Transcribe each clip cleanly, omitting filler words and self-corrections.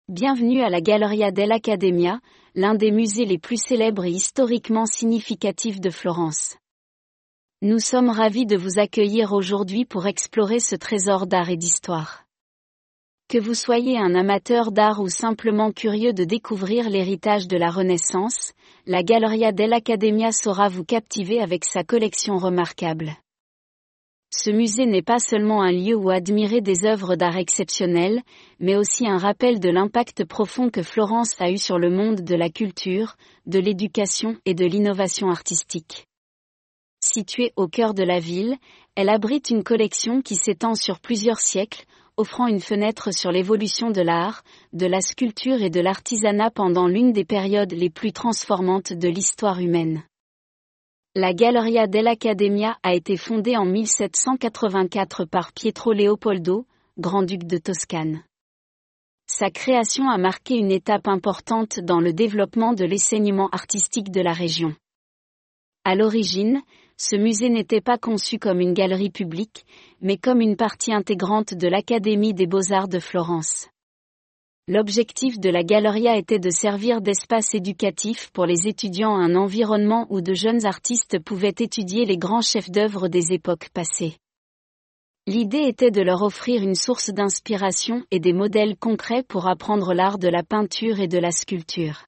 Bienvenue à la Galleria dell'Accademia, l'un des musées les plus célèbres et historiquement significatifs de Florence. Nous sommes ravis de vous accueillir aujourd'hui pour explorer ce trésor d'art et d'histoire. Que vous soyez un amateur d'art ou simplement curieux de découvrir l'héritage de la Renaissance, la Galleria dell'Accademia saura vous captiver avec sa collection remarquable. Ce musée n'est pas seulement un lieu où admirer des œuvres d'art exceptionnelles, mais aussi un rappel de l'impact profond que Florence a eu sur le monde de la culture, de l'éducation et de l'innovation artistique. Située au cœur de la ville, elle abrite une collection qui s'étend sur plusieurs siècles, offrant une fenêtre sur l'évolution de l'art, de la sculpture et de l'artisanat pendant l'une des périodes les plus transformantes de l'histoire humaine. La Galleria dell'Accademia a été fondée en 1784 par Pietro Leopoldo, grand-duc de Toscane. Sa création a marqué une étape importante dans le développement de l'enseignement artistique de la région. À l'origine, ce musée n'était pas conçu comme une galerie publique, mais comme une partie intégrante de l'Académie des Beaux-Arts de Florence. L'objectif de la Galleria était de servir d'espace éducatif pour les étudiants, un environnement où de jeunes artistes pouvaient étudier les grands chefs-d'œuvre des époques passées. L'idée était de leur offrir une source d'inspiration et des modèles concrets pour apprendre l'art de la peinture et de la sculpture.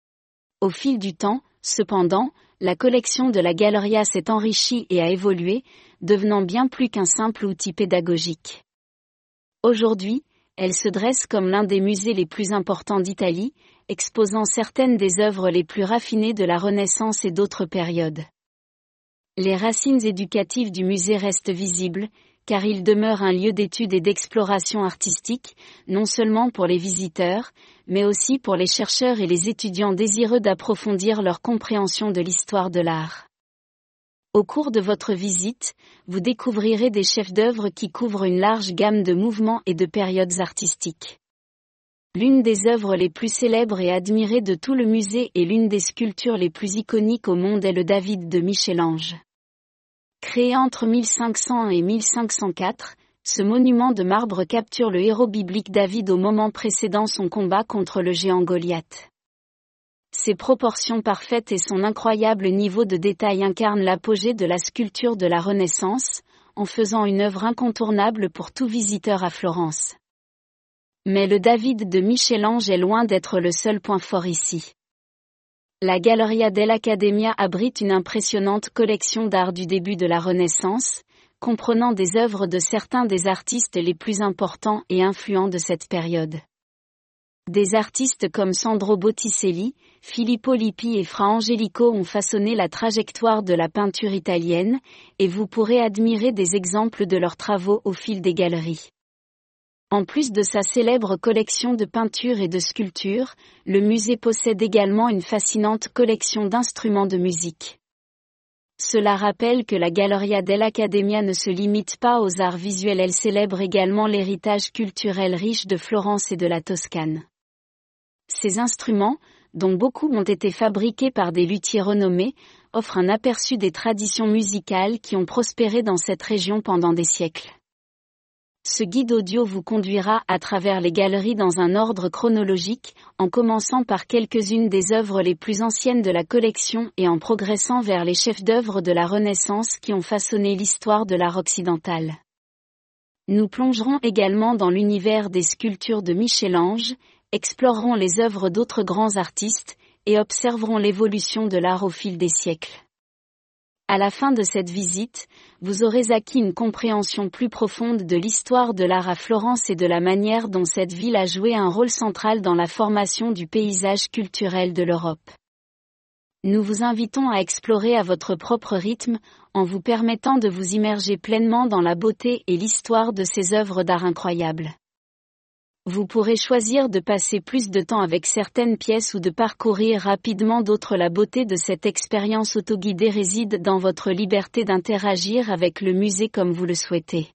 Au fil du temps, cependant, la collection de la Galleria s'est enrichie et a évolué, devenant bien plus qu'un simple outil pédagogique. Aujourd'hui, elle se dresse comme l'un des musées les plus importants d'Italie, exposant certaines des œuvres les plus raffinées de la Renaissance et d'autres périodes. Les racines éducatives du musée restent visibles, car il demeure un lieu d'étude et d'exploration artistique, non seulement pour les visiteurs, mais aussi pour les chercheurs et les étudiants désireux d'approfondir leur compréhension de l'histoire de l'art. Au cours de votre visite, vous découvrirez des chefs-d'œuvre qui couvrent une large gamme de mouvements et de périodes artistiques. L'une des œuvres les plus célèbres et admirées de tout le musée et l'une des sculptures les plus iconiques au monde est le David de Michel-Ange. Créé entre 1500 et 1504, ce monument de marbre capture le héros biblique David au moment précédant son combat contre le géant Goliath. Ses proportions parfaites et son incroyable niveau de détail incarnent l'apogée de la sculpture de la Renaissance, en faisant une œuvre incontournable pour tout visiteur à Florence. Mais le David de Michel-Ange est loin d'être le seul point fort ici. La Galleria dell'Accademia abrite une impressionnante collection d'art du début de la Renaissance, comprenant des œuvres de certains des artistes les plus importants et influents de cette période. Des artistes comme Sandro Botticelli, Filippo Lippi et Fra Angelico ont façonné la trajectoire de la peinture italienne, et vous pourrez admirer des exemples de leurs travaux au fil des galeries. En plus de sa célèbre collection de peintures et de sculptures, le musée possède également une fascinante collection d'instruments de musique. Cela rappelle que la Galleria dell'Accademia ne se limite pas aux arts visuels, elle célèbre également l'héritage culturel riche de Florence et de la Toscane. Ces instruments, dont beaucoup ont été fabriqués par des luthiers renommés, offrent un aperçu des traditions musicales qui ont prospéré dans cette région pendant des siècles. Ce guide audio vous conduira à travers les galeries dans un ordre chronologique, en commençant par quelques-unes des œuvres les plus anciennes de la collection et en progressant vers les chefs-d'œuvre de la Renaissance qui ont façonné l'histoire de l'art occidental. Nous plongerons également dans l'univers des sculptures de Michel-Ange, explorerons les œuvres d'autres grands artistes, et observerons l'évolution de l'art au fil des siècles. À la fin de cette visite, vous aurez acquis une compréhension plus profonde de l'histoire de l'art à Florence et de la manière dont cette ville a joué un rôle central dans la formation du paysage culturel de l'Europe. Nous vous invitons à explorer à votre propre rythme, en vous permettant de vous immerger pleinement dans la beauté et l'histoire de ces œuvres d'art incroyables. Vous pourrez choisir de passer plus de temps avec certaines pièces ou de parcourir rapidement d'autres. La beauté de cette expérience autoguidée réside dans votre liberté d'interagir avec le musée comme vous le souhaitez.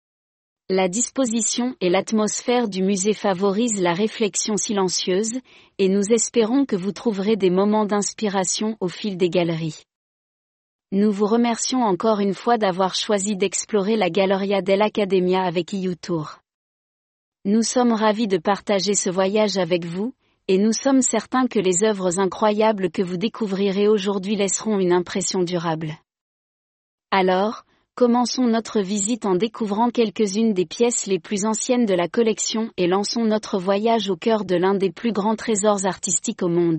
La disposition et l'atmosphère du musée favorisent la réflexion silencieuse, et nous espérons que vous trouverez des moments d'inspiration au fil des galeries. Nous vous remercions encore une fois d'avoir choisi d'explorer la Galleria dell'Accademia avec YouTour. Nous sommes ravis de partager ce voyage avec vous, et nous sommes certains que les œuvres incroyables que vous découvrirez aujourd'hui laisseront une impression durable. Alors, commençons notre visite en découvrant quelques-unes des pièces les plus anciennes de la collection et lançons notre voyage au cœur de l'un des plus grands trésors artistiques au monde.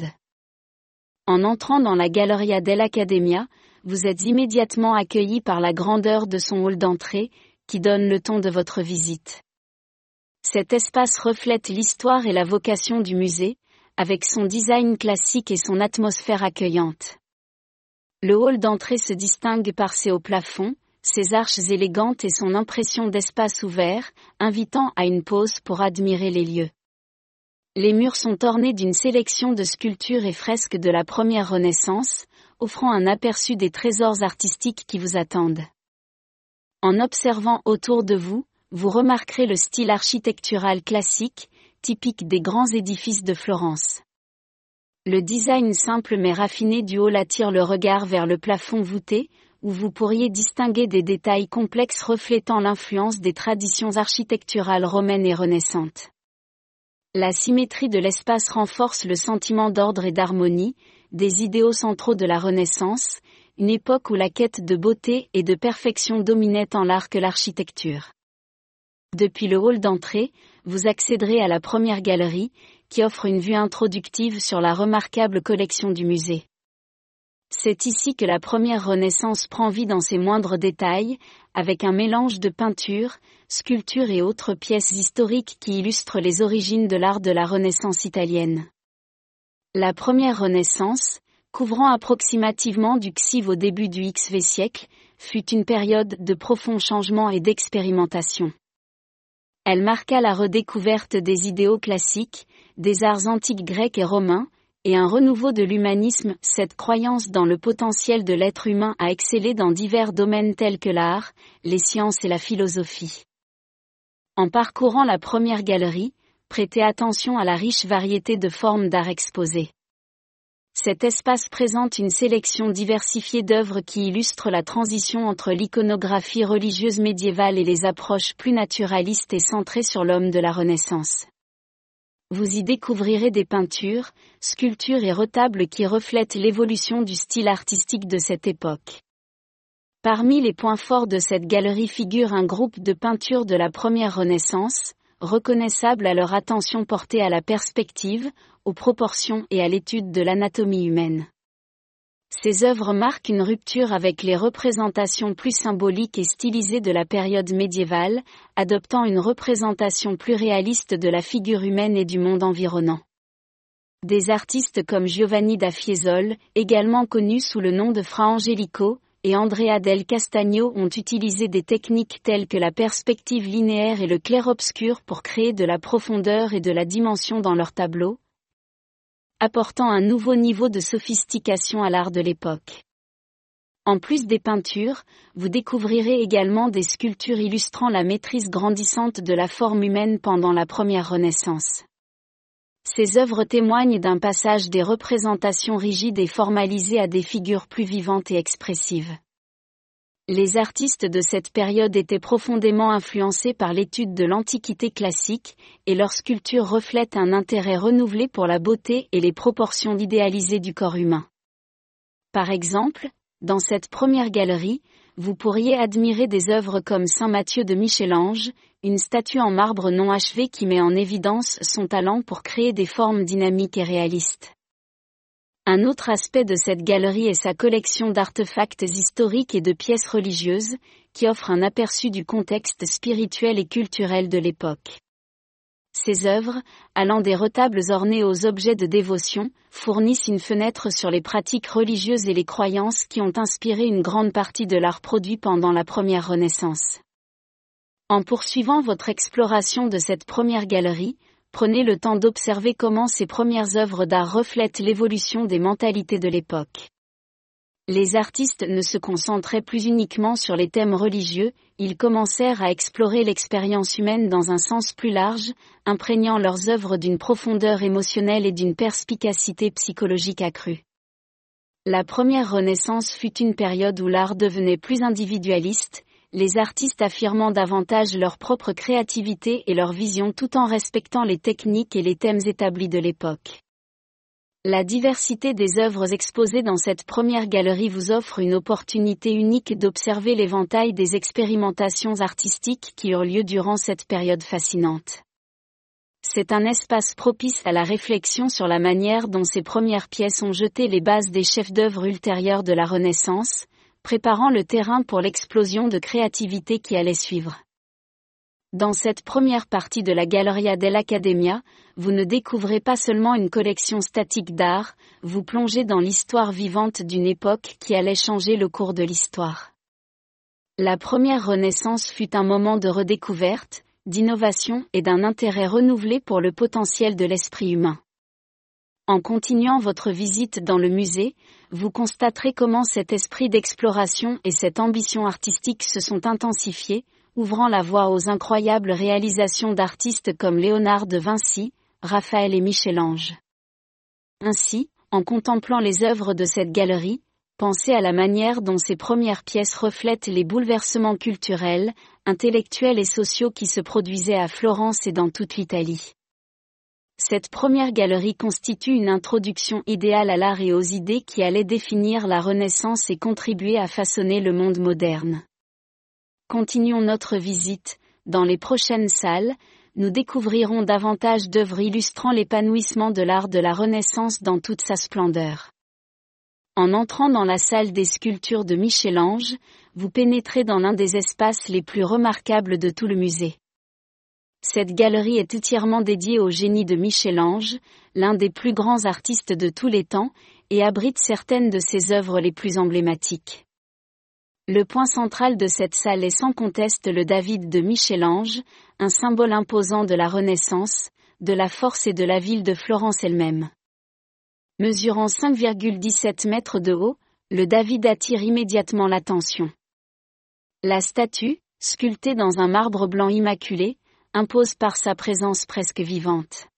En entrant dans la Galleria dell'Accademia, vous êtes immédiatement accueillis par la grandeur de son hall d'entrée, qui donne le ton de votre visite. Cet espace reflète l'histoire et la vocation du musée, avec son design classique et son atmosphère accueillante. Le hall d'entrée se distingue par ses hauts plafonds, ses arches élégantes et son impression d'espace ouvert, invitant à une pause pour admirer les lieux. Les murs sont ornés d'une sélection de sculptures et fresques de la première Renaissance, offrant un aperçu des trésors artistiques qui vous attendent. En observant autour de vous, vous remarquerez le style architectural classique, typique des grands édifices de Florence. Le design simple mais raffiné du hall attire le regard vers le plafond voûté, où vous pourriez distinguer des détails complexes reflétant l'influence des traditions architecturales romaines et renaissantes. La symétrie de l'espace renforce le sentiment d'ordre et d'harmonie, des idéaux centraux de la Renaissance, une époque où la quête de beauté et de perfection dominait en l'art que l'architecture. Depuis le hall d'entrée, vous accéderez à la première galerie, qui offre une vue introductive sur la remarquable collection du musée. C'est ici que la première Renaissance prend vie dans ses moindres détails, avec un mélange de peintures, sculptures et autres pièces historiques qui illustrent les origines de l'art de la Renaissance italienne. La première Renaissance, couvrant approximativement du XIV au début du XV siècle, fut une période de profonds changements et d'expérimentation. Elle marqua la redécouverte des idéaux classiques, des arts antiques grecs et romains, et un renouveau de l'humanisme, cette croyance dans le potentiel de l'être humain à exceller dans divers domaines tels que l'art, les sciences et la philosophie. En parcourant la première galerie, prêtez attention à la riche variété de formes d'art exposées. Cet espace présente une sélection diversifiée d'œuvres qui illustrent la transition entre l'iconographie religieuse médiévale et les approches plus naturalistes et centrées sur l'homme de la Renaissance. Vous y découvrirez des peintures, sculptures et retables qui reflètent l'évolution du style artistique de cette époque. Parmi les points forts de cette galerie figure un groupe de peintures de la première Renaissance, reconnaissables à leur attention portée à la perspective, aux proportions et à l'étude de l'anatomie humaine. Ces œuvres marquent une rupture avec les représentations plus symboliques et stylisées de la période médiévale, adoptant une représentation plus réaliste de la figure humaine et du monde environnant. Des artistes comme Giovanni da Fiesole, également connu sous le nom de Fra Angelico, et Andrea del Castagno ont utilisé des techniques telles que la perspective linéaire et le clair-obscur pour créer de la profondeur et de la dimension dans leurs tableaux, apportant un nouveau niveau de sophistication à l'art de l'époque. En plus des peintures, vous découvrirez également des sculptures illustrant la maîtrise grandissante de la forme humaine pendant la première Renaissance. Ces œuvres témoignent d'un passage des représentations rigides et formalisées à des figures plus vivantes et expressives. Les artistes de cette période étaient profondément influencés par l'étude de l'Antiquité classique, et leurs sculptures reflètent un intérêt renouvelé pour la beauté et les proportions idéalisées du corps humain. Par exemple, dans cette première galerie, vous pourriez admirer des œuvres comme Saint Matthieu de Michel-Ange, une statue en marbre non achevée qui met en évidence son talent pour créer des formes dynamiques et réalistes. Un autre aspect de cette galerie est sa collection d'artefacts historiques et de pièces religieuses, qui offre un aperçu du contexte spirituel et culturel de l'époque. Ces œuvres, allant des retables ornés aux objets de dévotion, fournissent une fenêtre sur les pratiques religieuses et les croyances qui ont inspiré une grande partie de l'art produit pendant la première Renaissance. En poursuivant votre exploration de cette première galerie, prenez le temps d'observer comment ces premières œuvres d'art reflètent l'évolution des mentalités de l'époque. Les artistes ne se concentraient plus uniquement sur les thèmes religieux, ils commencèrent à explorer l'expérience humaine dans un sens plus large, imprégnant leurs œuvres d'une profondeur émotionnelle et d'une perspicacité psychologique accrue. La première Renaissance fut une période où l'art devenait plus individualiste, les artistes affirmant davantage leur propre créativité et leur vision tout en respectant les techniques et les thèmes établis de l'époque. La diversité des œuvres exposées dans cette première galerie vous offre une opportunité unique d'observer l'éventail des expérimentations artistiques qui eurent lieu durant cette période fascinante. C'est un espace propice à la réflexion sur la manière dont ces premières pièces ont jeté les bases des chefs-d'œuvre ultérieurs de la Renaissance, préparant le terrain pour l'explosion de créativité qui allait suivre. Dans cette première partie de la Galleria dell'Accademia, vous ne découvrez pas seulement une collection statique d'art, vous plongez dans l'histoire vivante d'une époque qui allait changer le cours de l'histoire. La première Renaissance fut un moment de redécouverte, d'innovation et d'un intérêt renouvelé pour le potentiel de l'esprit humain. En continuant votre visite dans le musée, vous constaterez comment cet esprit d'exploration et cette ambition artistique se sont intensifiés, ouvrant la voie aux incroyables réalisations d'artistes comme Léonard de Vinci, Raphaël et Michel-Ange. Ainsi, en contemplant les œuvres de cette galerie, pensez à la manière dont ces premières pièces reflètent les bouleversements culturels, intellectuels et sociaux qui se produisaient à Florence et dans toute l'Italie. Cette première galerie constitue une introduction idéale à l'art et aux idées qui allaient définir la Renaissance et contribuer à façonner le monde moderne. Continuons notre visite. Dans les prochaines salles, nous découvrirons davantage d'œuvres illustrant l'épanouissement de l'art de la Renaissance dans toute sa splendeur. En entrant dans la salle des sculptures de Michel-Ange, vous pénétrez dans l'un des espaces les plus remarquables de tout le musée. Cette galerie est entièrement dédiée au génie de Michel-Ange, l'un des plus grands artistes de tous les temps, et abrite certaines de ses œuvres les plus emblématiques. Le point central de cette salle est sans conteste le David de Michel-Ange, un symbole imposant de la Renaissance, de la force et de la ville de Florence elle-même. Mesurant 5,17 mètres de haut, le David attire immédiatement l'attention. La statue, sculptée dans un marbre blanc immaculé, impose par sa présence presque vivante.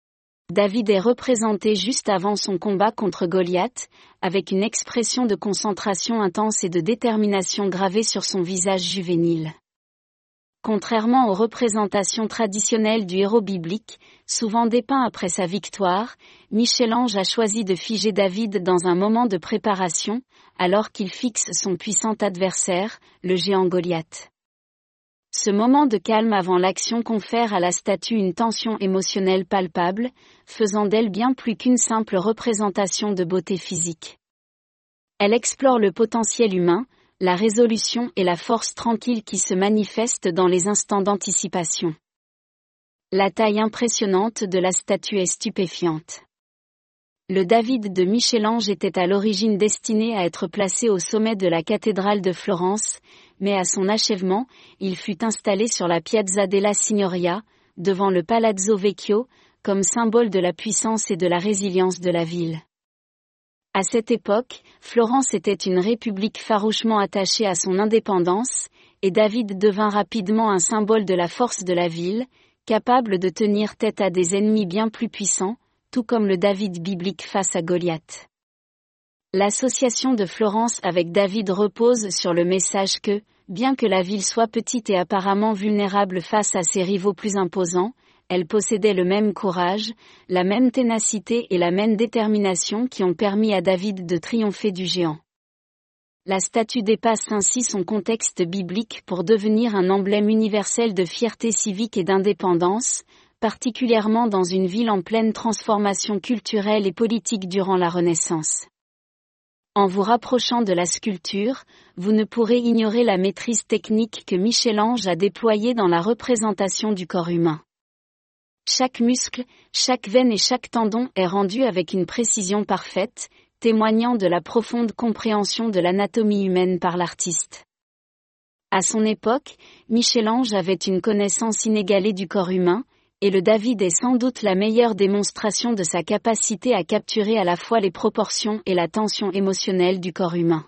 David est représenté juste avant son combat contre Goliath, avec une expression de concentration intense et de détermination gravée sur son visage juvénile. Contrairement aux représentations traditionnelles du héros biblique, souvent dépeint après sa victoire, Michel-Ange a choisi de figer David dans un moment de préparation, alors qu'il fixe son puissant adversaire, le géant Goliath. Ce moment de calme avant l'action confère à la statue une tension émotionnelle palpable, faisant d'elle bien plus qu'une simple représentation de beauté physique. Elle explore le potentiel humain, la résolution et la force tranquille qui se manifestent dans les instants d'anticipation. La taille impressionnante de la statue est stupéfiante. Le David de Michel-Ange était à l'origine destiné à être placé au sommet de la cathédrale de Florence, mais à son achèvement, il fut installé sur la Piazza della Signoria, devant le Palazzo Vecchio, comme symbole de la puissance et de la résilience de la ville. À cette époque, Florence était une république farouchement attachée à son indépendance, et David devint rapidement un symbole de la force de la ville, capable de tenir tête à des ennemis bien plus puissants, tout comme le David biblique face à Goliath. L'association de Florence avec David repose sur le message que, bien que la ville soit petite et apparemment vulnérable face à ses rivaux plus imposants, elle possédait le même courage, la même ténacité et la même détermination qui ont permis à David de triompher du géant. La statue dépasse ainsi son contexte biblique pour devenir un emblème universel de fierté civique et d'indépendance, particulièrement dans une ville en pleine transformation culturelle et politique durant la Renaissance. En vous rapprochant de la sculpture, vous ne pourrez ignorer la maîtrise technique que Michel-Ange a déployée dans la représentation du corps humain. Chaque muscle, chaque veine et chaque tendon est rendu avec une précision parfaite, témoignant de la profonde compréhension de l'anatomie humaine par l'artiste. À son époque, Michel-Ange avait une connaissance inégalée du corps humain, et le David est sans doute la meilleure démonstration de sa capacité à capturer à la fois les proportions et la tension émotionnelle du corps humain.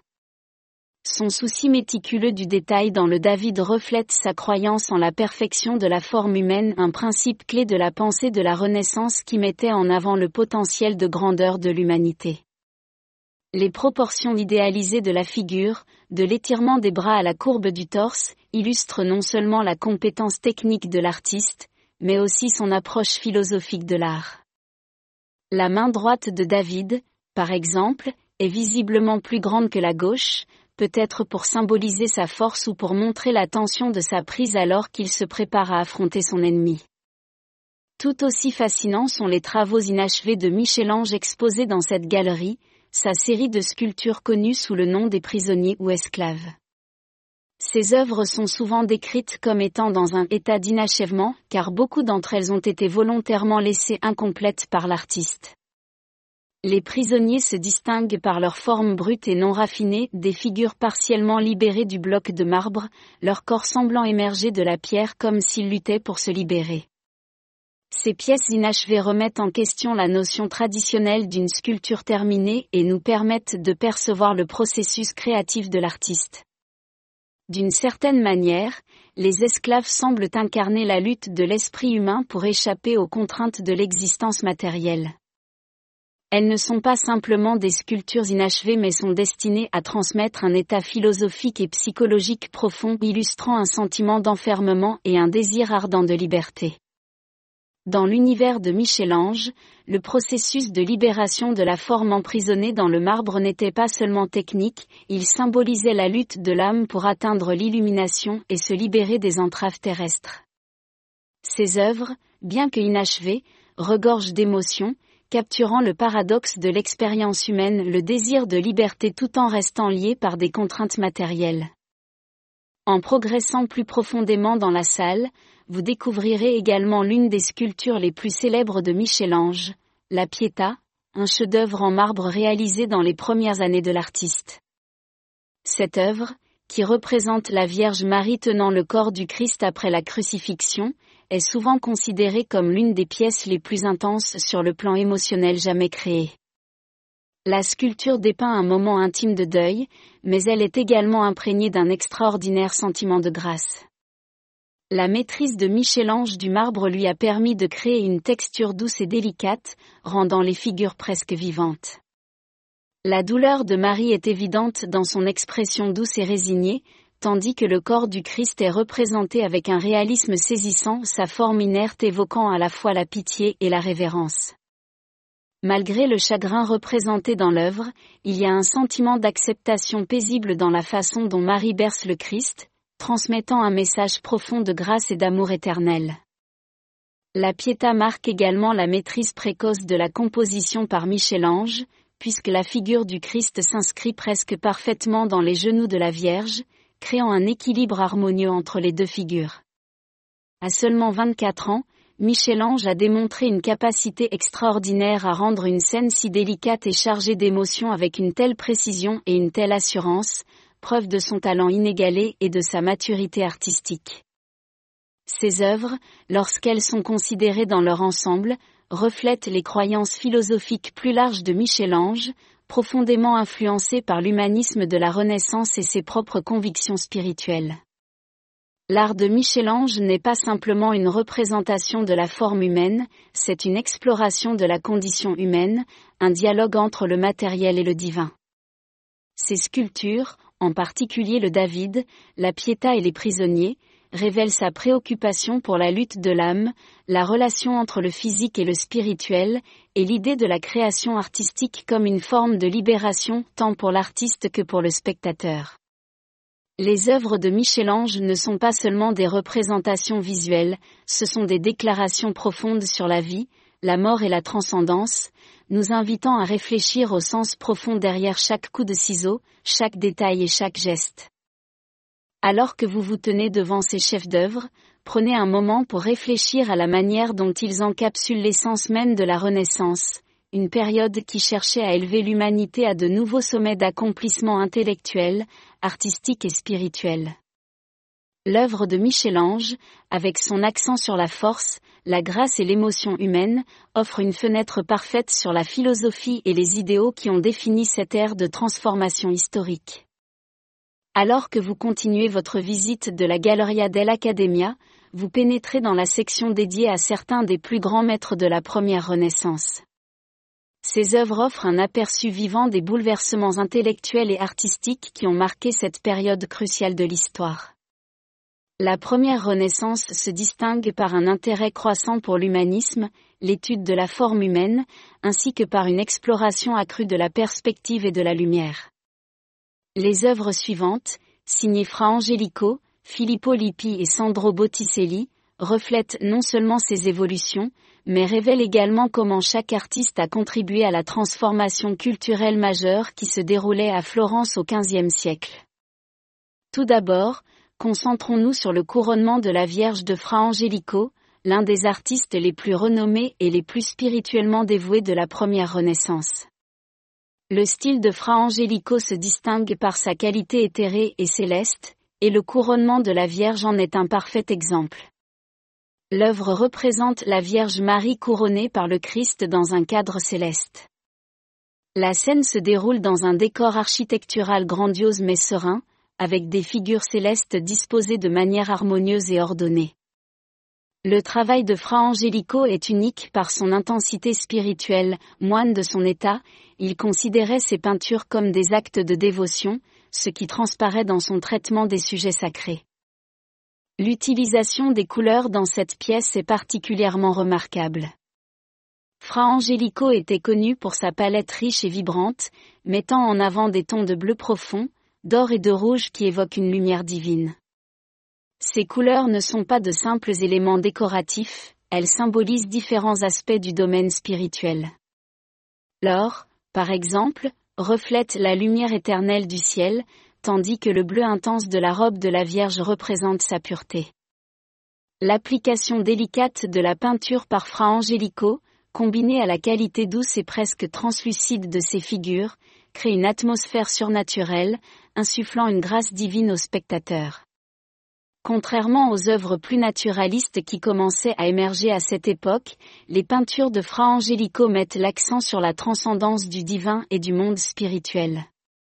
Son souci méticuleux du détail dans le David reflète sa croyance en la perfection de la forme humaine, un principe clé de la pensée de la Renaissance qui mettait en avant le potentiel de grandeur de l'humanité. Les proportions idéalisées de la figure, de l'étirement des bras à la courbe du torse, illustrent non seulement la compétence technique de l'artiste, mais aussi son approche philosophique de l'art. La main droite de David, par exemple, est visiblement plus grande que la gauche, peut-être pour symboliser sa force ou pour montrer la tension de sa prise alors qu'il se prépare à affronter son ennemi. Tout aussi fascinants sont les travaux inachevés de Michel-Ange exposés dans cette galerie, sa série de sculptures connues sous le nom des prisonniers ou esclaves. Ces œuvres sont souvent décrites comme étant dans un état d'inachèvement, car beaucoup d'entre elles ont été volontairement laissées incomplètes par l'artiste. Les prisonniers se distinguent par leur forme brute et non raffinée, des figures partiellement libérées du bloc de marbre, leur corps semblant émerger de la pierre comme s'ils luttaient pour se libérer. Ces pièces inachevées remettent en question la notion traditionnelle d'une sculpture terminée et nous permettent de percevoir le processus créatif de l'artiste. D'une certaine manière, les esclaves semblent incarner la lutte de l'esprit humain pour échapper aux contraintes de l'existence matérielle. Elles ne sont pas simplement des sculptures inachevées mais sont destinées à transmettre un état philosophique et psychologique profond illustrant un sentiment d'enfermement et un désir ardent de liberté. Dans l'univers de Michel-Ange, le processus de libération de la forme emprisonnée dans le marbre n'était pas seulement technique, il symbolisait la lutte de l'âme pour atteindre l'illumination et se libérer des entraves terrestres. Ces œuvres, bien que inachevées, regorgent d'émotions, capturant le paradoxe de l'expérience humaine, le désir de liberté tout en restant lié par des contraintes matérielles. En progressant plus profondément dans la salle, vous découvrirez également l'une des sculptures les plus célèbres de Michel-Ange, la Pietà, un chef-d'œuvre en marbre réalisé dans les premières années de l'artiste. Cette œuvre, qui représente la Vierge Marie tenant le corps du Christ après la crucifixion, est souvent considérée comme l'une des pièces les plus intenses sur le plan émotionnel jamais créées. La sculpture dépeint un moment intime de deuil, mais elle est également imprégnée d'un extraordinaire sentiment de grâce. La maîtrise de Michel-Ange du marbre lui a permis de créer une texture douce et délicate, rendant les figures presque vivantes. La douleur de Marie est évidente dans son expression douce et résignée, tandis que le corps du Christ est représenté avec un réalisme saisissant, sa forme inerte évoquant à la fois la pitié et la révérence. Malgré le chagrin représenté dans l'œuvre, il y a un sentiment d'acceptation paisible dans la façon dont Marie berce le Christ, transmettant un message profond de grâce et d'amour éternel. La Pietà marque également la maîtrise précoce de la composition par Michel-Ange, puisque la figure du Christ s'inscrit presque parfaitement dans les genoux de la Vierge, créant un équilibre harmonieux entre les deux figures. À seulement 24 ans, Michel-Ange a démontré une capacité extraordinaire à rendre une scène si délicate et chargée d'émotions avec une telle précision et une telle assurance, preuve de son talent inégalé et de sa maturité artistique. Ces œuvres, lorsqu'elles sont considérées dans leur ensemble, reflètent les croyances philosophiques plus larges de Michel-Ange, profondément influencé par l'humanisme de la Renaissance et ses propres convictions spirituelles. L'art de Michel-Ange n'est pas simplement une représentation de la forme humaine, c'est une exploration de la condition humaine, un dialogue entre le matériel et le divin. Ses sculptures, en particulier le David, la Pietà et les prisonniers, révèlent sa préoccupation pour la lutte de l'âme, la relation entre le physique et le spirituel, et l'idée de la création artistique comme une forme de libération tant pour l'artiste que pour le spectateur. Les œuvres de Michel-Ange ne sont pas seulement des représentations visuelles, ce sont des déclarations profondes sur la vie, la mort et la transcendance, nous invitant à réfléchir au sens profond derrière chaque coup de ciseau, chaque détail et chaque geste. Alors que vous vous tenez devant ces chefs-d'œuvre, prenez un moment pour réfléchir à la manière dont ils encapsulent l'essence même de la Renaissance, une période qui cherchait à élever l'humanité à de nouveaux sommets d'accomplissement intellectuel, artistique et spirituel. L'œuvre de Michel-Ange, avec son accent sur la force, la grâce et l'émotion humaine, offre une fenêtre parfaite sur la philosophie et les idéaux qui ont défini cette ère de transformation historique. Alors que vous continuez votre visite de la Galleria dell'Accademia, vous pénétrez dans la section dédiée à certains des plus grands maîtres de la première Renaissance. Ces œuvres offrent un aperçu vivant des bouleversements intellectuels et artistiques qui ont marqué cette période cruciale de l'histoire. La première Renaissance se distingue par un intérêt croissant pour l'humanisme, l'étude de la forme humaine, ainsi que par une exploration accrue de la perspective et de la lumière. Les œuvres suivantes, signées Fra Angelico, Filippo Lippi et Sandro Botticelli, reflètent non seulement ces évolutions, mais révèlent également comment chaque artiste a contribué à la transformation culturelle majeure qui se déroulait à Florence au XVe siècle. Tout d'abord, concentrons-nous sur le couronnement de la Vierge de Fra Angelico, l'un des artistes les plus renommés et les plus spirituellement dévoués de la première Renaissance. Le style de Fra Angelico se distingue par sa qualité éthérée et céleste, et le couronnement de la Vierge en est un parfait exemple. L'œuvre représente la Vierge Marie couronnée par le Christ dans un cadre céleste. La scène se déroule dans un décor architectural grandiose mais serein, avec des figures célestes disposées de manière harmonieuse et ordonnée. Le travail de Fra Angelico est unique par son intensité spirituelle. Moine de son état, il considérait ses peintures comme des actes de dévotion, ce qui transparaît dans son traitement des sujets sacrés. L'utilisation des couleurs dans cette pièce est particulièrement remarquable. Fra Angelico était connu pour sa palette riche et vibrante, mettant en avant des tons de bleu profond, d'or et de rouge qui évoquent une lumière divine. Ces couleurs ne sont pas de simples éléments décoratifs, elles symbolisent différents aspects du domaine spirituel. L'or, par exemple, reflète la lumière éternelle du ciel, tandis que le bleu intense de la robe de la Vierge représente sa pureté. L'application délicate de la peinture par Fra Angelico, combinée à la qualité douce et presque translucide de ses figures, crée une atmosphère surnaturelle, insufflant une grâce divine au spectateur. Contrairement aux œuvres plus naturalistes qui commençaient à émerger à cette époque, les peintures de Fra Angelico mettent l'accent sur la transcendance du divin et du monde spirituel.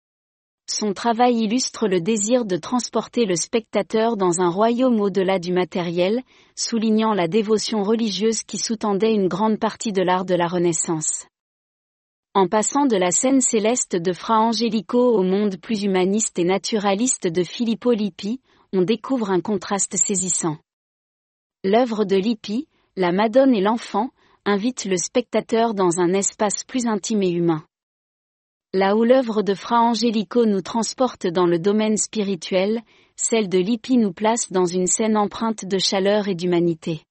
Son travail illustre le désir de transporter le spectateur dans un royaume au-delà du matériel, soulignant la dévotion religieuse qui sous-tendait une grande partie de l'art de la Renaissance. En passant de la scène céleste de Fra Angelico au monde plus humaniste et naturaliste de Filippo Lippi, on découvre un contraste saisissant. L'œuvre de Lippi, la Madone et l'enfant, invite le spectateur dans un espace plus intime et humain. Là où l'œuvre de Fra Angelico nous transporte dans le domaine spirituel, celle de Lippi nous place dans une scène empreinte de chaleur et d'humanité.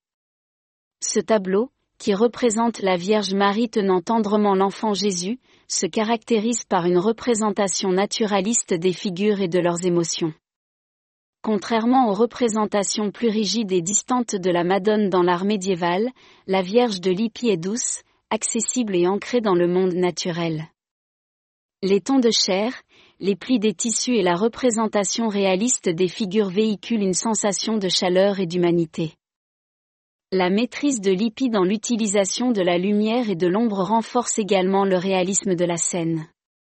Ce tableau, qui représente la Vierge Marie tenant tendrement l'enfant Jésus, se caractérise par une représentation naturaliste des figures et de leurs émotions. Contrairement aux représentations plus rigides et distantes de la Madone dans l'art médiéval, la Vierge de Lippi est douce, accessible et ancrée dans le monde naturel. Les tons de chair, les plis des tissus et la représentation réaliste des figures véhiculent une sensation de chaleur et d'humanité. La maîtrise de Lippi dans l'utilisation de la lumière et de l'ombre renforce également le réalisme de la scène.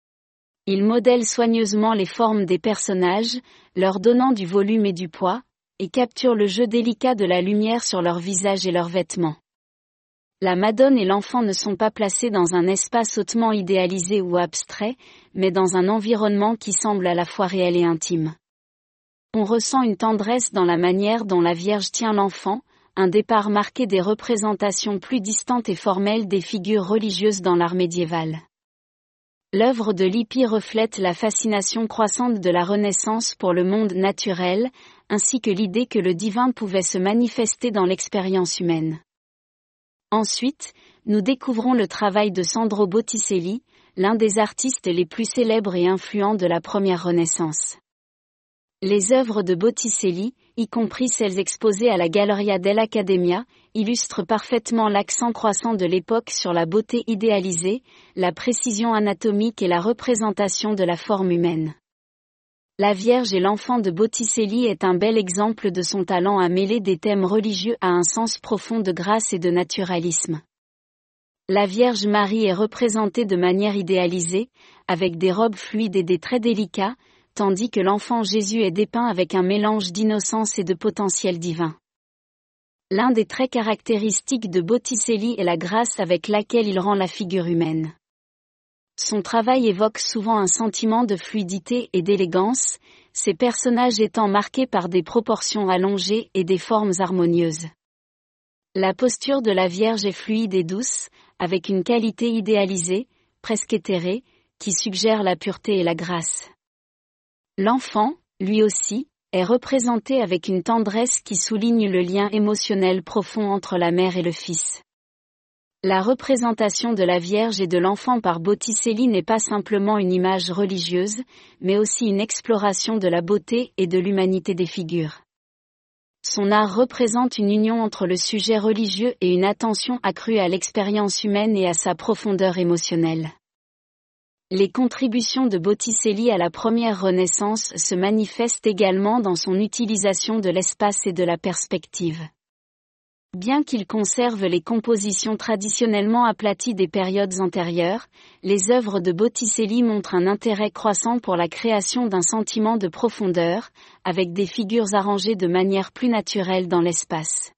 Il modèle soigneusement les formes des personnages, leur donnant du volume et du poids, et capture le jeu délicat de la lumière sur leurs visages et leurs vêtements. La Madone et l'enfant ne sont pas placés dans un espace hautement idéalisé ou abstrait, mais dans un environnement qui semble à la fois réel et intime. On ressent une tendresse dans la manière dont la Vierge tient l'enfant, un départ marqué des représentations plus distantes et formelles des figures religieuses dans l'art médiéval. L'œuvre de Lippi reflète la fascination croissante de la Renaissance pour le monde naturel, ainsi que l'idée que le divin pouvait se manifester dans l'expérience humaine. Ensuite, nous découvrons le travail de Sandro Botticelli, l'un des artistes les plus célèbres et influents de la première Renaissance. Les œuvres de Botticelli, y compris celles exposées à la Galleria dell'Accademia, illustrent parfaitement l'accent croissant de l'époque sur la beauté idéalisée, la précision anatomique et la représentation de la forme humaine. La Vierge et l'enfant de Botticelli est un bel exemple de son talent à mêler des thèmes religieux à un sens profond de grâce et de naturalisme. La Vierge Marie est représentée de manière idéalisée, avec des robes fluides et des traits délicats, tandis que l'enfant Jésus est dépeint avec un mélange d'innocence et de potentiel divin. L'un des traits caractéristiques de Botticelli est la grâce avec laquelle il rend la figure humaine. Son travail évoque souvent un sentiment de fluidité et d'élégance, ses personnages étant marqués par des proportions allongées et des formes harmonieuses. La posture de la Vierge est fluide et douce, avec une qualité idéalisée, presque éthérée, qui suggère la pureté et la grâce. L'enfant, lui aussi, est représenté avec une tendresse qui souligne le lien émotionnel profond entre la mère et le fils. La représentation de la Vierge et de l'enfant par Botticelli n'est pas simplement une image religieuse, mais aussi une exploration de la beauté et de l'humanité des figures. Son art représente une union entre le sujet religieux et une attention accrue à l'expérience humaine et à sa profondeur émotionnelle. Les contributions de Botticelli à la première Renaissance se manifestent également dans son utilisation de l'espace et de la perspective. Bien qu'il conserve les compositions traditionnellement aplaties des périodes antérieures, les œuvres de Botticelli montrent un intérêt croissant pour la création d'un sentiment de profondeur, avec des figures arrangées de manière plus naturelle dans l'espace.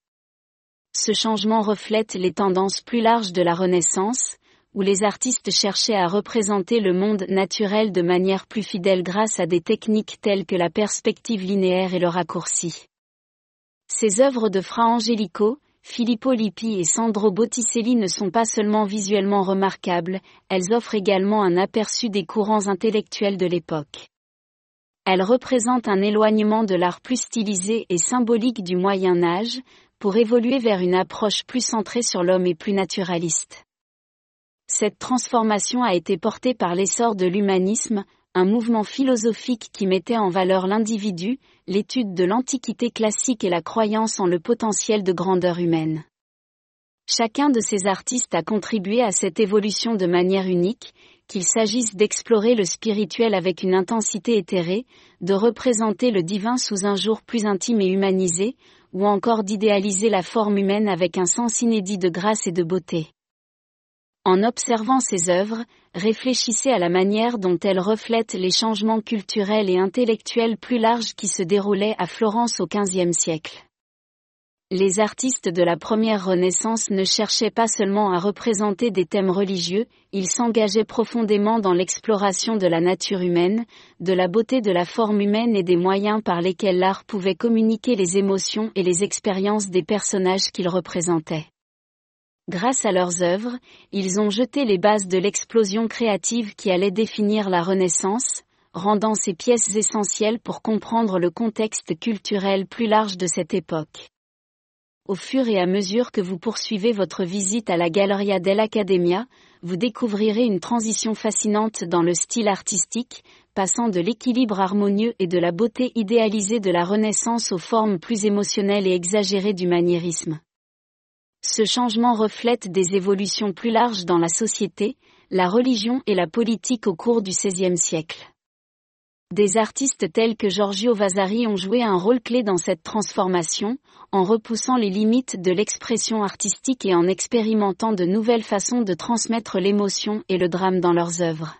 Ce changement reflète les tendances plus larges de la Renaissance, où les artistes cherchaient à représenter le monde naturel de manière plus fidèle grâce à des techniques telles que la perspective linéaire et le raccourci. Ces œuvres de Fra Angelico, Filippo Lippi et Sandro Botticelli ne sont pas seulement visuellement remarquables, elles offrent également un aperçu des courants intellectuels de l'époque. Elles représentent un éloignement de l'art plus stylisé et symbolique du Moyen Âge, pour évoluer vers une approche plus centrée sur l'homme et plus naturaliste. Cette transformation a été portée par l'essor de l'humanisme, un mouvement philosophique qui mettait en valeur l'individu, l'étude de l'Antiquité classique et la croyance en le potentiel de grandeur humaine. Chacun de ces artistes a contribué à cette évolution de manière unique, qu'il s'agisse d'explorer le spirituel avec une intensité éthérée, de représenter le divin sous un jour plus intime et humanisé, ou encore d'idéaliser la forme humaine avec un sens inédit de grâce et de beauté. En observant ces œuvres, réfléchissez à la manière dont elles reflètent les changements culturels et intellectuels plus larges qui se déroulaient à Florence au XVe siècle. Les artistes de la première Renaissance ne cherchaient pas seulement à représenter des thèmes religieux, ils s'engageaient profondément dans l'exploration de la nature humaine, de la beauté de la forme humaine et des moyens par lesquels l'art pouvait communiquer les émotions et les expériences des personnages qu'ils représentaient. Grâce à leurs œuvres, ils ont jeté les bases de l'explosion créative qui allait définir la Renaissance, rendant ces pièces essentielles pour comprendre le contexte culturel plus large de cette époque. Au fur et à mesure que vous poursuivez votre visite à la Galleria dell'Accademia, vous découvrirez une transition fascinante dans le style artistique, passant de l'équilibre harmonieux et de la beauté idéalisée de la Renaissance aux formes plus émotionnelles et exagérées du maniérisme. Ce changement reflète des évolutions plus larges dans la société, la religion et la politique au cours du XVIe siècle. Des artistes tels que Giorgio Vasari ont joué un rôle clé dans cette transformation, en repoussant les limites de l'expression artistique et en expérimentant de nouvelles façons de transmettre l'émotion et le drame dans leurs œuvres.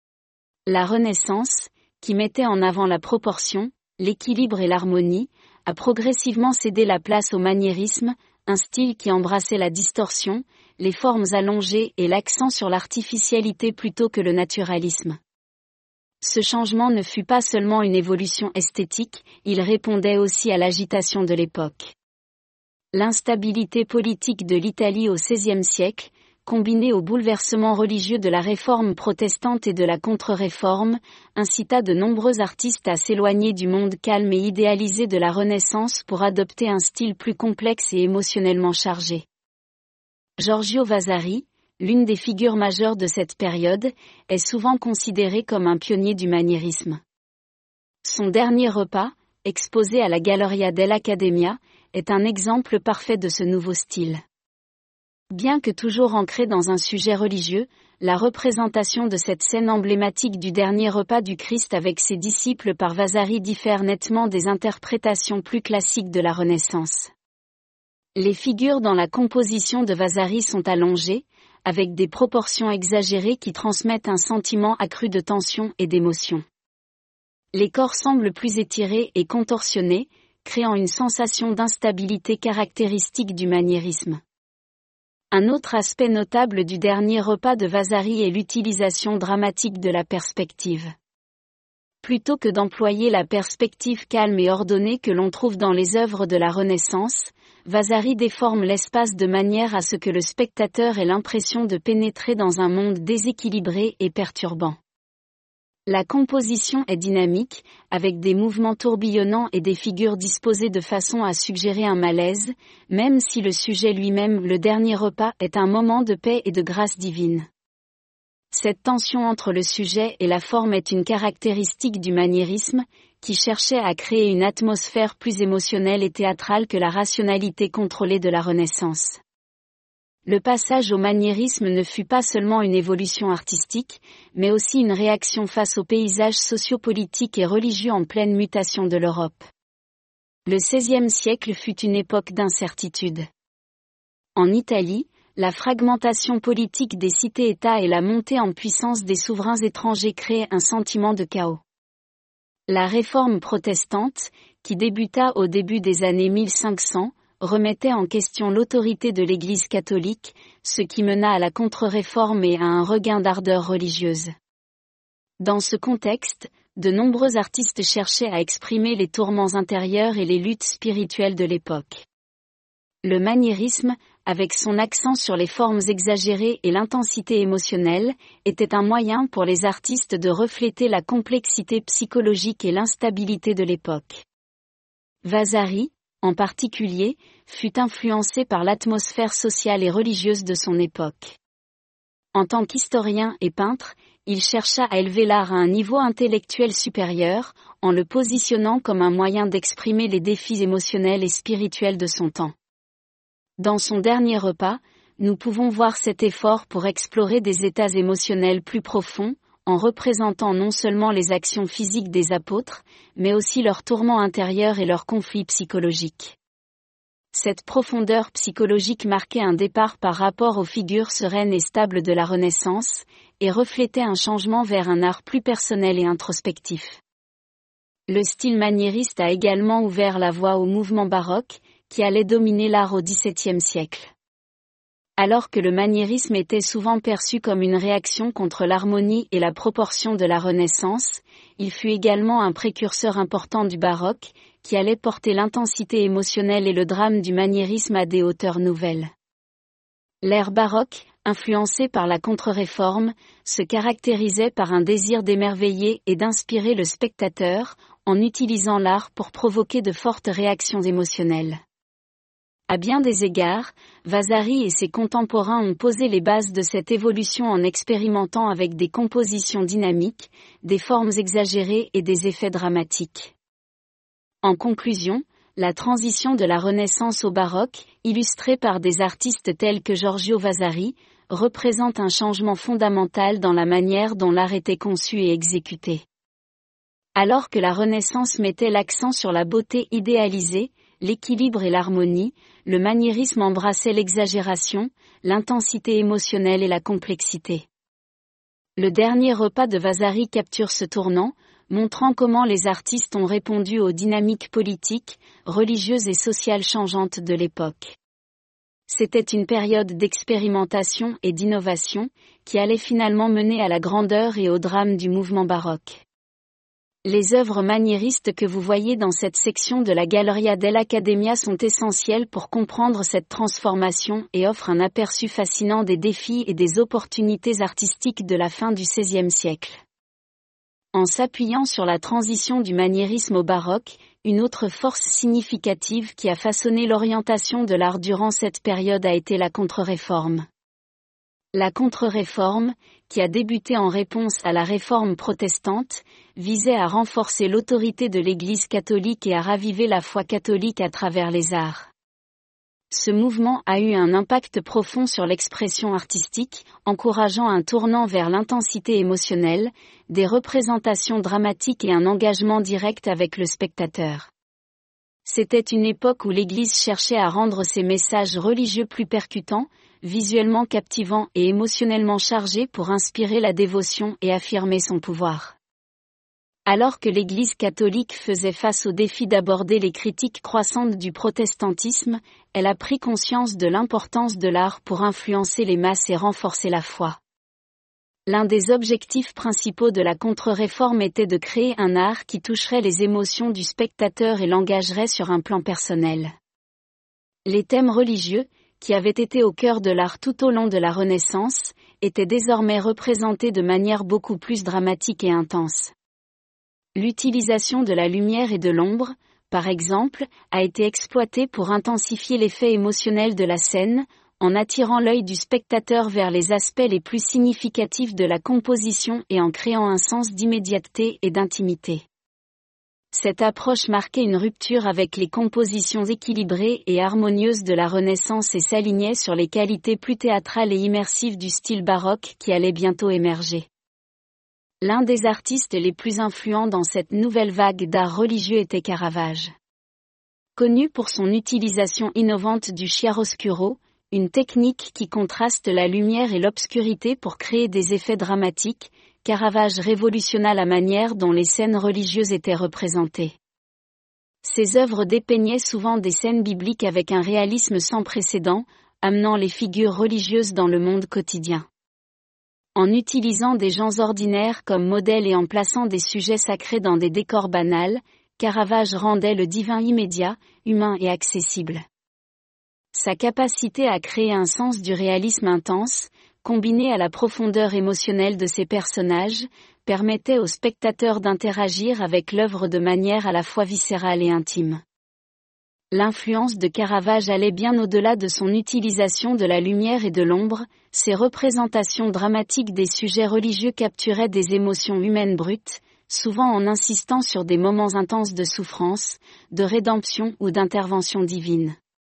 La Renaissance, qui mettait en avant la proportion, l'équilibre et l'harmonie, a progressivement cédé la place au maniérisme, un style qui embrassait la distorsion, les formes allongées et l'accent sur l'artificialité plutôt que le naturalisme. Ce changement ne fut pas seulement une évolution esthétique, il répondait aussi à l'agitation de l'époque. L'instabilité politique de l'Italie au XVIe siècle, combinée au bouleversement religieux de la réforme protestante et de la contre-réforme, incita de nombreux artistes à s'éloigner du monde calme et idéalisé de la Renaissance pour adopter un style plus complexe et émotionnellement chargé. Giorgio Vasari, l'une des figures majeures de cette période, est souvent considéré comme un pionnier du maniérisme. Son dernier repas, exposé à la Galleria dell'Accademia, est un exemple parfait de ce nouveau style. Bien que toujours ancrée dans un sujet religieux, la représentation de cette scène emblématique du dernier repas du Christ avec ses disciples par Vasari diffère nettement des interprétations plus classiques de la Renaissance. Les figures dans la composition de Vasari sont allongées, avec des proportions exagérées qui transmettent un sentiment accru de tension et d'émotion. Les corps semblent plus étirés et contorsionnés, créant une sensation d'instabilité caractéristique du maniérisme. Un autre aspect notable du dernier repas de Vasari est l'utilisation dramatique de la perspective. Plutôt que d'employer la perspective calme et ordonnée que l'on trouve dans les œuvres de la Renaissance, Vasari déforme l'espace de manière à ce que le spectateur ait l'impression de pénétrer dans un monde déséquilibré et perturbant. La composition est dynamique, avec des mouvements tourbillonnants et des figures disposées de façon à suggérer un malaise, même si le sujet lui-même, le dernier repas, est un moment de paix et de grâce divine. Cette tension entre le sujet et la forme est une caractéristique du maniérisme, qui cherchait à créer une atmosphère plus émotionnelle et théâtrale que la rationalité contrôlée de la Renaissance. Le passage au maniérisme ne fut pas seulement une évolution artistique, mais aussi une réaction face aux paysages sociopolitiques et religieux en pleine mutation de l'Europe. Le XVIe siècle fut une époque d'incertitude. En Italie, la fragmentation politique des cités-États et la montée en puissance des souverains étrangers créaient un sentiment de chaos. La réforme protestante, qui débuta au début des années 1500, remettait en question l'autorité de l'Église catholique, ce qui mena à la contre-réforme et à un regain d'ardeur religieuse. Dans ce contexte, de nombreux artistes cherchaient à exprimer les tourments intérieurs et les luttes spirituelles de l'époque. Le maniérisme, avec son accent sur les formes exagérées et l'intensité émotionnelle, était un moyen pour les artistes de refléter la complexité psychologique et l'instabilité de l'époque. Vasari, en particulier, fut influencé par l'atmosphère sociale et religieuse de son époque. En tant qu'historien et peintre, il chercha à élever l'art à un niveau intellectuel supérieur, en le positionnant comme un moyen d'exprimer les défis émotionnels et spirituels de son temps. Dans son dernier repas, nous pouvons voir cet effort pour explorer des états émotionnels plus profonds, en représentant non seulement les actions physiques des apôtres, mais aussi leurs tourments intérieurs et leurs conflits psychologiques. Cette profondeur psychologique marquait un départ par rapport aux figures sereines et stables de la Renaissance, et reflétait un changement vers un art plus personnel et introspectif. Le style maniériste a également ouvert la voie au mouvement baroque, qui allait dominer l'art au XVIIe siècle. Alors que le maniérisme était souvent perçu comme une réaction contre l'harmonie et la proportion de la Renaissance, il fut également un précurseur important du baroque, qui allait porter l'intensité émotionnelle et le drame du maniérisme à des hauteurs nouvelles. L'ère baroque, influencée par la contre-réforme, se caractérisait par un désir d'émerveiller et d'inspirer le spectateur, en utilisant l'art pour provoquer de fortes réactions émotionnelles. À bien des égards, Vasari et ses contemporains ont posé les bases de cette évolution en expérimentant avec des compositions dynamiques, des formes exagérées et des effets dramatiques. En conclusion, la transition de la Renaissance au baroque, illustrée par des artistes tels que Giorgio Vasari, représente un changement fondamental dans la manière dont l'art était conçu et exécuté. Alors que la Renaissance mettait l'accent sur la beauté idéalisée, l'équilibre et l'harmonie, le maniérisme embrassait l'exagération, l'intensité émotionnelle et la complexité. Le dernier repas de Vasari capture ce tournant, montrant comment les artistes ont répondu aux dynamiques politiques, religieuses et sociales changeantes de l'époque. C'était une période d'expérimentation et d'innovation, qui allait finalement mener à la grandeur et au drame du mouvement baroque. Les œuvres maniéristes que vous voyez dans cette section de la Galleria dell'Accademia sont essentielles pour comprendre cette transformation et offrent un aperçu fascinant des défis et des opportunités artistiques de la fin du XVIe siècle. En s'appuyant sur la transition du maniérisme au baroque, une autre force significative qui a façonné l'orientation de l'art durant cette période a été la contre-réforme. La contre-réforme, qui a débuté en réponse à la réforme protestante, visait à renforcer l'autorité de l'Église catholique et à raviver la foi catholique à travers les arts. Ce mouvement a eu un impact profond sur l'expression artistique, encourageant un tournant vers l'intensité émotionnelle, des représentations dramatiques et un engagement direct avec le spectateur. C'était une époque où l'Église cherchait à rendre ses messages religieux plus percutants, visuellement captivants et émotionnellement chargés pour inspirer la dévotion et affirmer son pouvoir. Alors que l'Église catholique faisait face au défi d'aborder les critiques croissantes du protestantisme, elle a pris conscience de l'importance de l'art pour influencer les masses et renforcer la foi. L'un des objectifs principaux de la contre-réforme était de créer un art qui toucherait les émotions du spectateur et l'engagerait sur un plan personnel. Les thèmes religieux, qui avaient été au cœur de l'art tout au long de la Renaissance, étaient désormais représentés de manière beaucoup plus dramatique et intense. L'utilisation de la lumière et de l'ombre, par exemple, a été exploitée pour intensifier l'effet émotionnel de la scène, en attirant l'œil du spectateur vers les aspects les plus significatifs de la composition et en créant un sens d'immédiateté et d'intimité. Cette approche marquait une rupture avec les compositions équilibrées et harmonieuses de la Renaissance et s'alignait sur les qualités plus théâtrales et immersives du style baroque qui allait bientôt émerger. L'un des artistes les plus influents dans cette nouvelle vague d'art religieux était Caravage. Connu pour son utilisation innovante du chiaroscuro, une technique qui contraste la lumière et l'obscurité pour créer des effets dramatiques, Caravage révolutionna la manière dont les scènes religieuses étaient représentées. Ses œuvres dépeignaient souvent des scènes bibliques avec un réalisme sans précédent, amenant les figures religieuses dans le monde quotidien. En utilisant des gens ordinaires comme modèles et en plaçant des sujets sacrés dans des décors banals, Caravage rendait le divin immédiat, humain et accessible. Sa capacité à créer un sens du réalisme intense, combinée à la profondeur émotionnelle de ses personnages, permettait aux spectateurs d'interagir avec l'œuvre de manière à la fois viscérale et intime. L'influence de Caravage allait bien au-delà de son utilisation de la lumière et de l'ombre, ses représentations dramatiques des sujets religieux capturaient des émotions humaines brutes, souvent en insistant sur des moments intenses de souffrance, de rédemption ou d'intervention divine.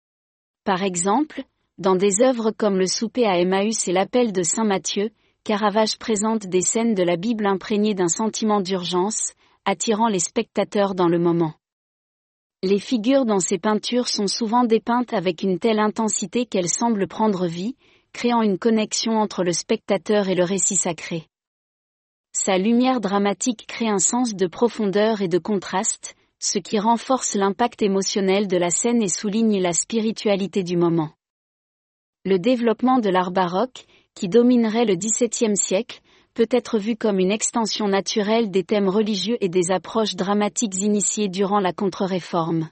Par exemple, dans des œuvres comme Le souper à Emmaüs et l'Appel de Saint Matthieu, Caravage présente des scènes de la Bible imprégnées d'un sentiment d'urgence, attirant les spectateurs dans le moment. Les figures dans ses peintures sont souvent dépeintes avec une telle intensité qu'elles semblent prendre vie, créant une connexion entre le spectateur et le récit sacré. Sa lumière dramatique crée un sens de profondeur et de contraste, ce qui renforce l'impact émotionnel de la scène et souligne la spiritualité du moment. Le développement de l'art baroque, qui dominerait le XVIIe siècle, peut être vu comme une extension naturelle des thèmes religieux et des approches dramatiques initiées durant la contre-réforme.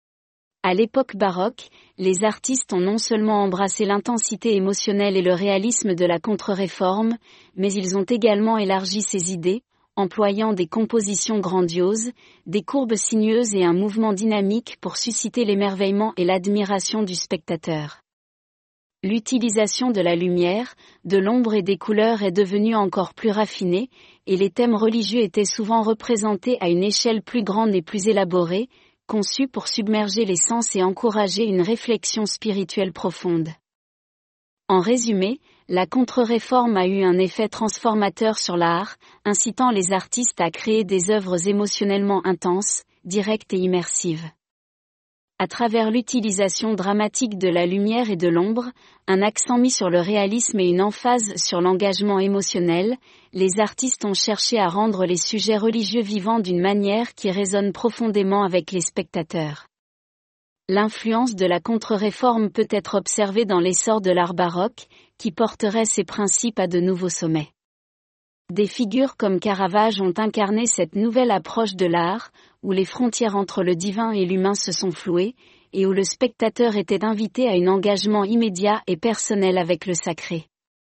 À l'époque baroque, les artistes ont non seulement embrassé l'intensité émotionnelle et le réalisme de la contre-réforme, mais ils ont également élargi ces idées, employant des compositions grandioses, des courbes sinueuses et un mouvement dynamique pour susciter l'émerveillement et l'admiration du spectateur. L'utilisation de la lumière, de l'ombre et des couleurs est devenue encore plus raffinée, et les thèmes religieux étaient souvent représentés à une échelle plus grande et plus élaborée, conçus pour submerger les sens et encourager une réflexion spirituelle profonde. En résumé, la contre-réforme a eu un effet transformateur sur l'art, incitant les artistes à créer des œuvres émotionnellement intenses, directes et immersives. À travers l'utilisation dramatique de la lumière et de l'ombre, un accent mis sur le réalisme et une emphase sur l'engagement émotionnel, les artistes ont cherché à rendre les sujets religieux vivants d'une manière qui résonne profondément avec les spectateurs. L'influence de la contre-réforme peut être observée dans l'essor de l'art baroque, qui porterait ses principes à de nouveaux sommets. Des figures comme Caravage ont incarné cette nouvelle approche de l'art, où les frontières entre le divin et l'humain se sont flouées, et où le spectateur était invité à un engagement immédiat et personnel avec le sacré.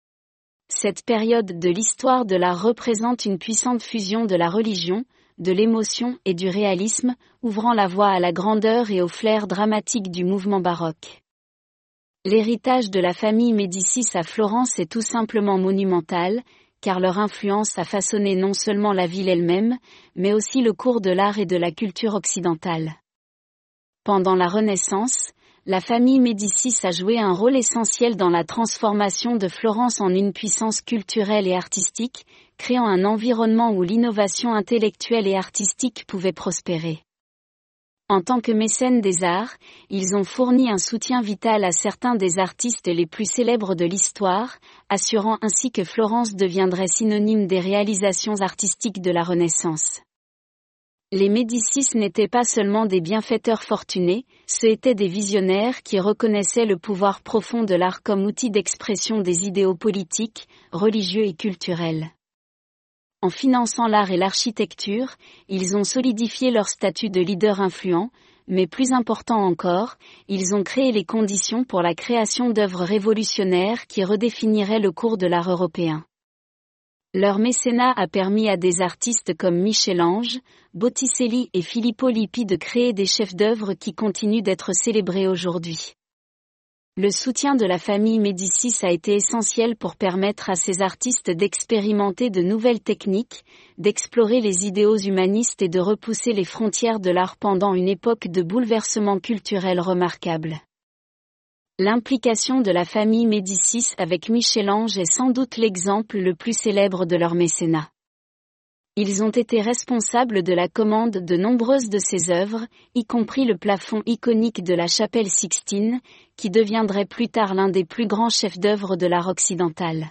Cette période de l'histoire de l'art représente une puissante fusion de la religion, de l'émotion et du réalisme, ouvrant la voie à la grandeur et au flair dramatique du mouvement baroque. L'héritage de la famille Médicis à Florence est tout simplement monumental, car leur influence a façonné non seulement la ville elle-même, mais aussi le cours de l'art et de la culture occidentale. Pendant la Renaissance, la famille Médicis a joué un rôle essentiel dans la transformation de Florence en une puissance culturelle et artistique, créant un environnement où l'innovation intellectuelle et artistique pouvait prospérer. En tant que mécènes des arts, ils ont fourni un soutien vital à certains des artistes les plus célèbres de l'histoire, assurant ainsi que Florence deviendrait synonyme des réalisations artistiques de la Renaissance. Les Médicis n'étaient pas seulement des bienfaiteurs fortunés, ce étaient des visionnaires qui reconnaissaient le pouvoir profond de l'art comme outil d'expression des idéaux politiques, religieux et culturels. En finançant l'art et l'architecture, ils ont solidifié leur statut de leader influent, mais plus important encore, ils ont créé les conditions pour la création d'œuvres révolutionnaires qui redéfiniraient le cours de l'art européen. Leur mécénat a permis à des artistes comme Michel-Ange, Botticelli et Filippo Lippi de créer des chefs-d'œuvre qui continuent d'être célébrés aujourd'hui. Le soutien de la famille Médicis a été essentiel pour permettre à ces artistes d'expérimenter de nouvelles techniques, d'explorer les idéaux humanistes et de repousser les frontières de l'art pendant une époque de bouleversements culturels remarquables. L'implication de la famille Médicis avec Michel-Ange est sans doute l'exemple le plus célèbre de leur mécénat. Ils ont été responsables de la commande de nombreuses de ses œuvres, y compris le plafond iconique de la chapelle Sixtine, qui deviendrait plus tard l'un des plus grands chefs-d'œuvre de l'art occidental.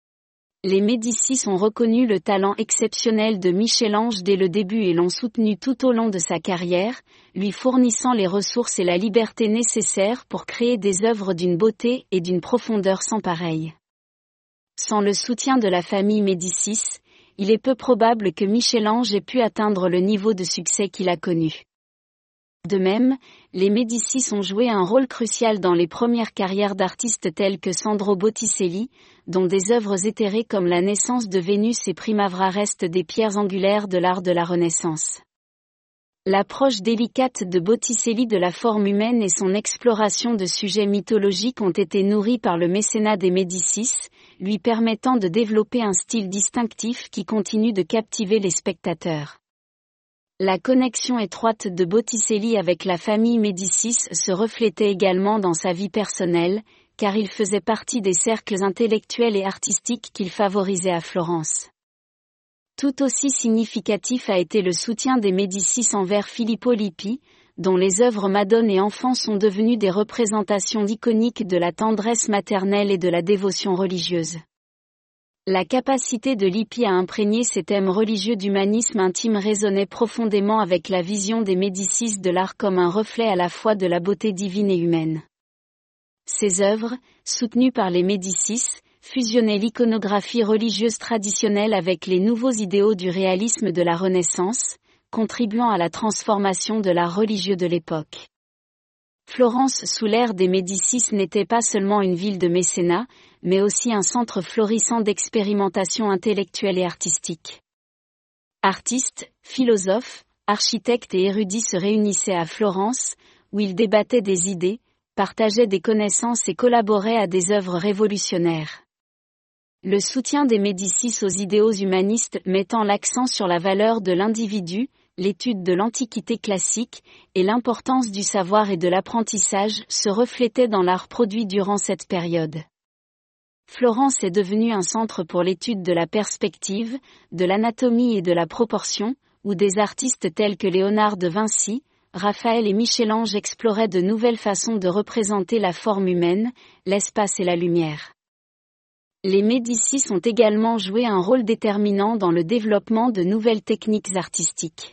Les Médicis ont reconnu le talent exceptionnel de Michel-Ange dès le début et l'ont soutenu tout au long de sa carrière, lui fournissant les ressources et la liberté nécessaires pour créer des œuvres d'une beauté et d'une profondeur sans pareille. Sans le soutien de la famille Médicis, il est peu probable que Michel-Ange ait pu atteindre le niveau de succès qu'il a connu. De même, les Médicis ont joué un rôle crucial dans les premières carrières d'artistes tels que Sandro Botticelli, dont des œuvres éthérées comme La naissance de Vénus et Primavera restent des pierres angulaires de l'art de la Renaissance. L'approche délicate de Botticelli de la forme humaine et son exploration de sujets mythologiques ont été nourris par le mécénat des Médicis, lui permettant de développer un style distinctif qui continue de captiver les spectateurs. La connexion étroite de Botticelli avec la famille Médicis se reflétait également dans sa vie personnelle, car il faisait partie des cercles intellectuels et artistiques qu'il favorisait à Florence. Tout aussi significatif a été le soutien des Médicis envers Filippo Lippi, dont les œuvres Madone et Enfants sont devenues des représentations iconiques de la tendresse maternelle et de la dévotion religieuse. La capacité de Lippi à imprégner ces thèmes religieux d'humanisme intime résonnait profondément avec la vision des Médicis de l'art comme un reflet à la fois de la beauté divine et humaine. Ces œuvres, soutenues par les Médicis, fusionnaient l'iconographie religieuse traditionnelle avec les nouveaux idéaux du réalisme de la Renaissance, contribuant à la transformation de l'art religieux de l'époque. Florence sous l'ère des Médicis n'était pas seulement une ville de mécénat, mais aussi un centre florissant d'expérimentation intellectuelle et artistique. Artistes, philosophes, architectes et érudits se réunissaient à Florence, où ils débattaient des idées, partageaient des connaissances et collaboraient à des œuvres révolutionnaires. Le soutien des Médicis aux idéaux humanistes mettant l'accent sur la valeur de l'individu, l'étude de l'Antiquité classique, et l'importance du savoir et de l'apprentissage se reflétait dans l'art produit durant cette période. Florence est devenue un centre pour l'étude de la perspective, de l'anatomie et de la proportion, où des artistes tels que Léonard de Vinci, Raphaël et Michel-Ange exploraient de nouvelles façons de représenter la forme humaine, l'espace et la lumière. Les Médicis ont également joué un rôle déterminant dans le développement de nouvelles techniques artistiques.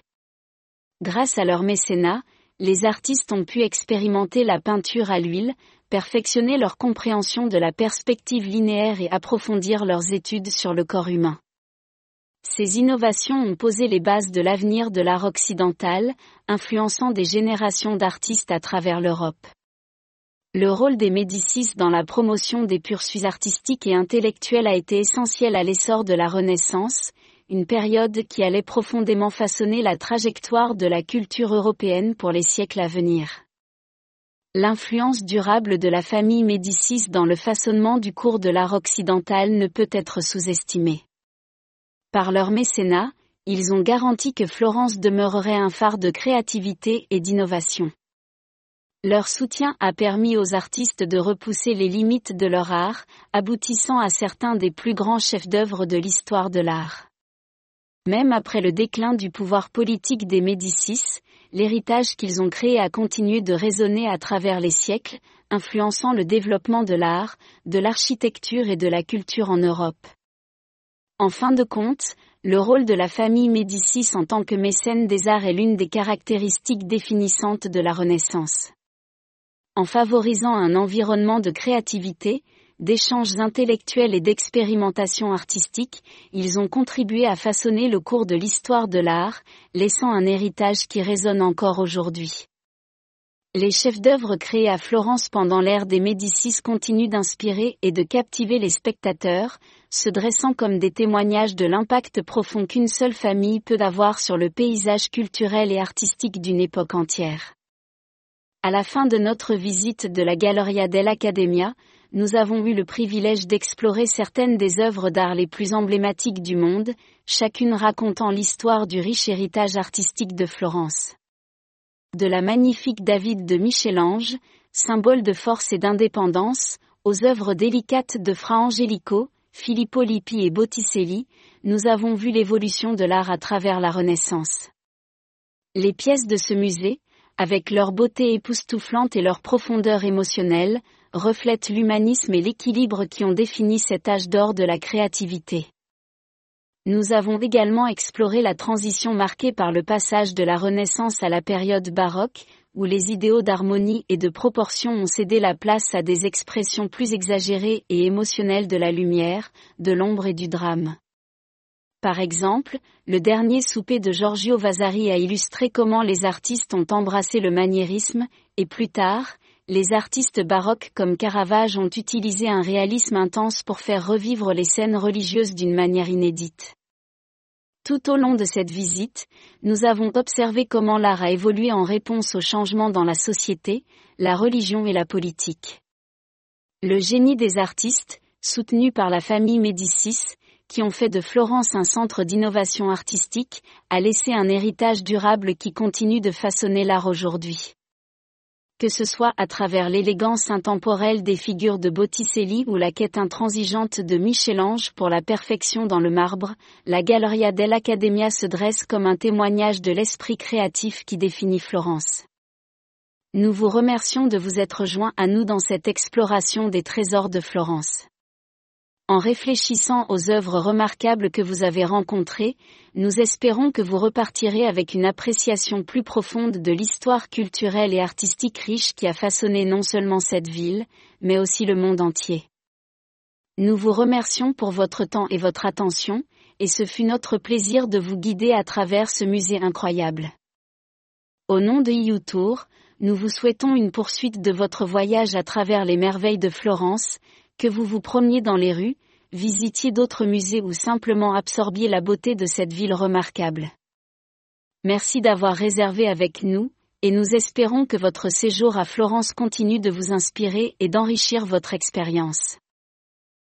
Grâce à leur mécénat, les artistes ont pu expérimenter la peinture à l'huile, perfectionner leur compréhension de la perspective linéaire et approfondir leurs études sur le corps humain. Ces innovations ont posé les bases de l'avenir de l'art occidental, influençant des générations d'artistes à travers l'Europe. Le rôle des Médicis dans la promotion des pursuits artistiques et intellectuels a été essentiel à l'essor de la Renaissance, une période qui allait profondément façonner la trajectoire de la culture européenne pour les siècles à venir. L'influence durable de la famille Médicis dans le façonnement du cours de l'art occidental ne peut être sous-estimée. Par leur mécénat, ils ont garanti que Florence demeurerait un phare de créativité et d'innovation. Leur soutien a permis aux artistes de repousser les limites de leur art, aboutissant à certains des plus grands chefs-d'œuvre de l'histoire de l'art. Même après le déclin du pouvoir politique des Médicis, l'héritage qu'ils ont créé a continué de résonner à travers les siècles, influençant le développement de l'art, de l'architecture et de la culture en Europe. En fin de compte, le rôle de la famille Médicis en tant que mécène des arts est l'une des caractéristiques définissantes de la Renaissance. En favorisant un environnement de créativité, d'échanges intellectuels et d'expérimentation artistique, ils ont contribué à façonner le cours de l'histoire de l'art, laissant un héritage qui résonne encore aujourd'hui. Les chefs-d'œuvre créés à Florence pendant l'ère des Médicis continuent d'inspirer et de captiver les spectateurs, se dressant comme des témoignages de l'impact profond qu'une seule famille peut avoir sur le paysage culturel et artistique d'une époque entière. À la fin de notre visite de la Galleria dell'Accademia, nous avons eu le privilège d'explorer certaines des œuvres d'art les plus emblématiques du monde, chacune racontant l'histoire du riche héritage artistique de Florence. De la magnifique David de Michel-Ange, symbole de force et d'indépendance, aux œuvres délicates de Fra Angelico, Filippo Lippi et Botticelli, nous avons vu l'évolution de l'art à travers la Renaissance. Les pièces de ce musée, avec leur beauté époustouflante et leur profondeur émotionnelle, reflètent l'humanisme et l'équilibre qui ont défini cet âge d'or de la créativité. Nous avons également exploré la transition marquée par le passage de la Renaissance à la période baroque, où les idéaux d'harmonie et de proportion ont cédé la place à des expressions plus exagérées et émotionnelles de la lumière, de l'ombre et du drame. Par exemple, le dernier souper de Giorgio Vasari a illustré comment les artistes ont embrassé le maniérisme, et plus tard, les artistes baroques comme Caravage ont utilisé un réalisme intense pour faire revivre les scènes religieuses d'une manière inédite. Tout au long de cette visite, nous avons observé comment l'art a évolué en réponse aux changements dans la société, la religion et la politique. Le génie des artistes, soutenu par la famille Médicis, qui ont fait de Florence un centre d'innovation artistique, a laissé un héritage durable qui continue de façonner l'art aujourd'hui. Que ce soit à travers l'élégance intemporelle des figures de Botticelli ou la quête intransigeante de Michel-Ange pour la perfection dans le marbre, la Galleria dell'Accademia se dresse comme un témoignage de l'esprit créatif qui définit Florence. Nous vous remercions de vous être joints à nous dans cette exploration des trésors de Florence. En réfléchissant aux œuvres remarquables que vous avez rencontrées, nous espérons que vous repartirez avec une appréciation plus profonde de l'histoire culturelle et artistique riche qui a façonné non seulement cette ville, mais aussi le monde entier. Nous vous remercions pour votre temps et votre attention, et ce fut notre plaisir de vous guider à travers ce musée incroyable. Au nom de YouTour, nous vous souhaitons une poursuite de votre voyage à travers les merveilles de Florence, que vous vous promeniez dans les rues, visitiez d'autres musées ou simplement absorbiez la beauté de cette ville remarquable. Merci d'avoir réservé avec nous, et nous espérons que votre séjour à Florence continue de vous inspirer et d'enrichir votre expérience.